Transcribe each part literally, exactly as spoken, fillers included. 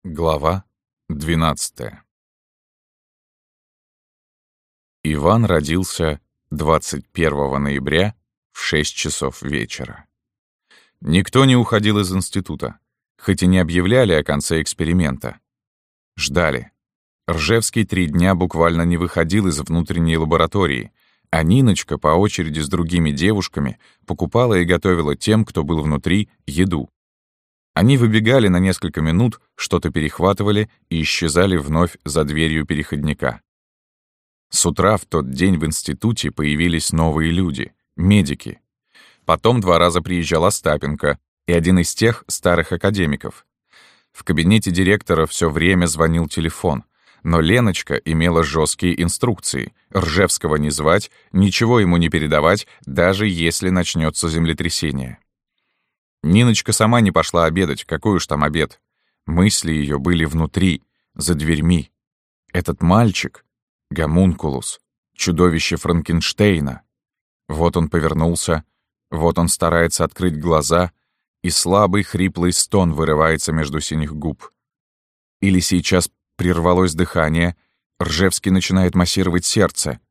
Глава двенадцатая. Иван родился двадцать первого ноября в шесть часов вечера. Никто не уходил из института, хоть и не объявляли о конце эксперимента. Ждали. Ржевский три дня буквально не выходил из внутренней лаборатории, а Ниночка по очереди с другими девушками покупала и готовила тем, кто был внутри, еду. Они выбегали на несколько минут, что-то перехватывали и исчезали вновь за дверью переходника. С утра в тот день в институте появились новые люди — медики. Потом два раза приезжал Остапенко и один из тех старых академиков. В кабинете директора все время звонил телефон, но Леночка имела жесткие инструкции — Ржевского не звать, ничего ему не передавать, даже если начнется землетрясение. Ниночка сама не пошла обедать, какой уж там обед. Мысли ее были внутри, за дверьми. Этот мальчик — гомункулус, чудовище Франкенштейна. Вот он повернулся, вот он старается открыть глаза, и слабый хриплый стон вырывается между синих губ. Или сейчас прервалось дыхание, Ржевский начинает массировать сердце.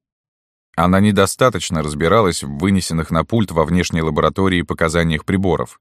Она недостаточно разбиралась в вынесенных на пульт во внешней лаборатории показаниях приборов.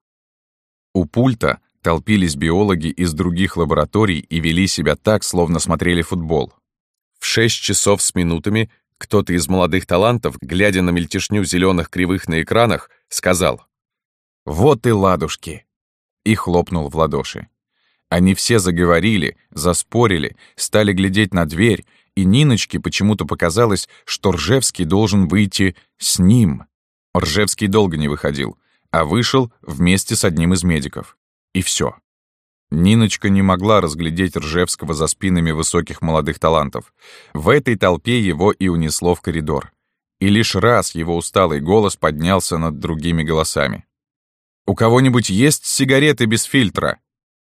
У пульта толпились биологи из других лабораторий и вели себя так, словно смотрели футбол. В шесть часов с минутами кто-то из молодых талантов, глядя на мельтешню зеленых кривых на экранах, сказал: «Вот и ладушки!» и хлопнул в ладоши. Они все заговорили, заспорили, стали глядеть на дверь, и Ниночке почему-то показалось, что Ржевский должен выйти с ним. Ржевский долго не выходил, а вышел вместе с одним из медиков. И все. Ниночка не могла разглядеть Ржевского за спинами высоких молодых талантов. В этой толпе его и унесло в коридор. И лишь раз его усталый голос поднялся над другими голосами. «У кого-нибудь есть сигареты без фильтра?»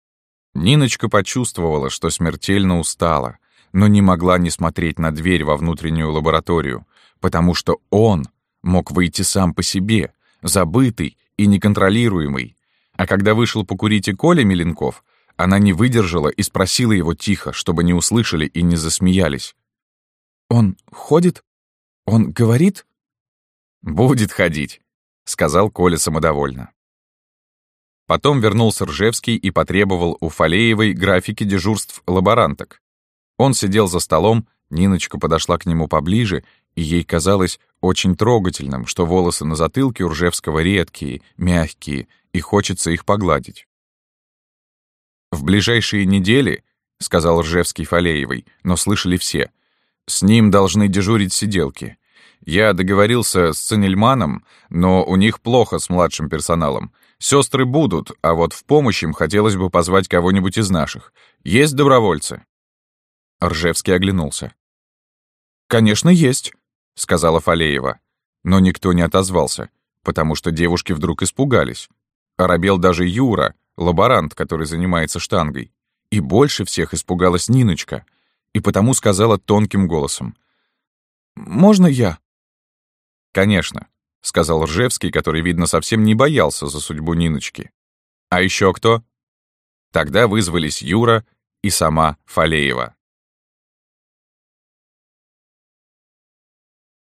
Ниночка почувствовала, что смертельно устала, но не могла не смотреть на дверь во внутреннюю лабораторию, потому что он мог выйти сам по себе, забытый и неконтролируемый. А когда вышел покурить и Коля Меленков, она не выдержала и спросила его тихо, чтобы не услышали и не засмеялись. «Он ходит? Он говорит?» «Будет ходить», — сказал Коля самодовольно. Потом вернулся Ржевский и потребовал у Фалеевой графики дежурств лаборанток. Он сидел за столом, Ниночка подошла к нему поближе, и ей казалось очень трогательным, что волосы на затылке у Ржевского редкие, мягкие, и хочется их погладить. «В ближайшие недели, — сказал Ржевский Фалеевой, но слышали все, — с ним должны дежурить сиделки. Я договорился с Цинельманом, но у них плохо с младшим персоналом. Сестры будут, а вот в помощь им хотелось бы позвать кого-нибудь из наших. Есть добровольцы?» Ржевский оглянулся. «Конечно, есть», — сказала Фалеева. Но никто не отозвался, потому что девушки вдруг испугались. Оробел даже Юра, лаборант, который занимается штангой. И больше всех испугалась Ниночка, и потому сказала тонким голосом: «Можно я?» «Конечно», — сказал Ржевский, который, видно, совсем не боялся за судьбу Ниночки. «А еще кто?» Тогда вызвались Юра и сама Фалеева.